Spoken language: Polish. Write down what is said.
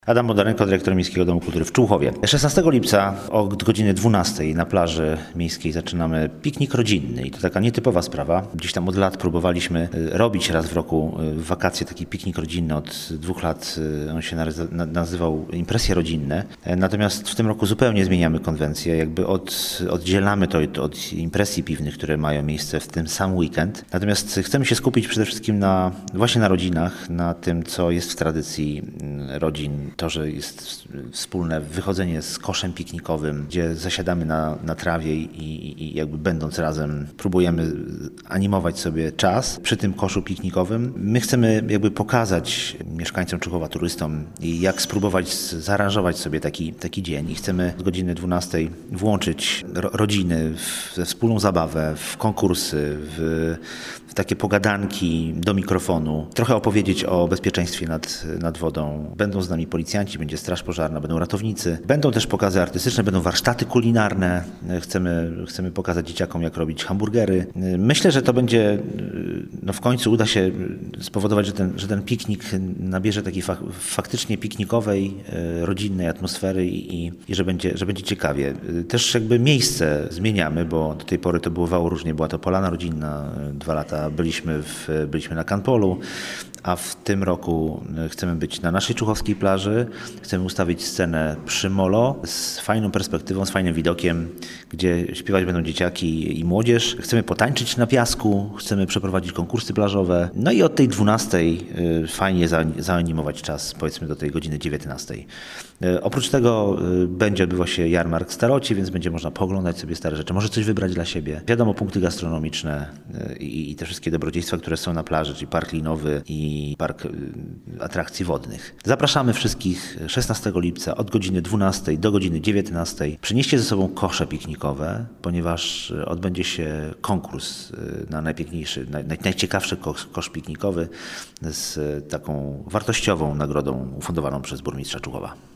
Adam Bondarenko, dyrektor Miejskiego Domu Kultury w Człuchowie. 16 lipca od godziny 12 na plaży miejskiej zaczynamy piknik rodzinny i to taka nietypowa sprawa. Gdzieś tam od lat próbowaliśmy robić raz w roku w wakacje taki piknik rodzinny. Od 2 lat on się nazywał Impresje Rodzinne. Natomiast w tym roku zupełnie zmieniamy konwencję. Jakby oddzielamy to od impresji piwnych, które mają miejsce w ten sam weekend. Natomiast chcemy się skupić przede wszystkim właśnie na rodzinach, na tym, co jest w tradycji rodzin. To, że jest wspólne wychodzenie z koszem piknikowym, gdzie zasiadamy na trawie i jakby będąc razem próbujemy animować sobie czas przy tym koszu piknikowym. My chcemy jakby pokazać mieszkańcom Człuchowa, turystom, jak spróbować zaaranżować sobie taki dzień i chcemy od godziny 12 włączyć rodziny we wspólną zabawę, w konkursy, w takie pogadanki do mikrofonu, trochę opowiedzieć o bezpieczeństwie nad wodą. Będą z nami policjanci, będzie straż pożarna, będą ratownicy. Będą też pokazy artystyczne, będą warsztaty kulinarne. Chcemy pokazać dzieciakom, jak robić hamburgery. Myślę, że to będzie, w końcu uda się spowodować, że ten piknik nabierze takiej faktycznie piknikowej, rodzinnej atmosfery i że będzie ciekawie. Też jakby miejsce zmieniamy, bo do tej pory to bywało różnie. Była to polana rodzinna, 2 lata byliśmy na Kanpolu, a w tym roku chcemy być na naszej człuchowskiej plaży. Chcemy ustawić scenę przy molo z fajną perspektywą, z fajnym widokiem, gdzie śpiewać będą dzieciaki i młodzież. Chcemy potańczyć na piasku, chcemy przeprowadzić konkursy plażowe. No i od tej 12 fajnie zaanimować czas, powiedzmy do tej godziny 19. Oprócz tego będzie odbywał się jarmark w Starocie, więc będzie można pooglądać sobie stare rzeczy, może coś wybrać dla siebie. Wiadomo, punkty gastronomiczne i te wszystkie dobrodziejstwa, które są na plaży, czyli park linowy i park atrakcji wodnych. Zapraszamy wszystkich 16 lipca od godziny 12 do godziny 19. Przynieście ze sobą kosze piknikowe, ponieważ odbędzie się konkurs na najpiękniejszy, najciekawszy kosz piknikowy z taką wartościową nagrodą ufundowaną przez burmistrza Człuchowa.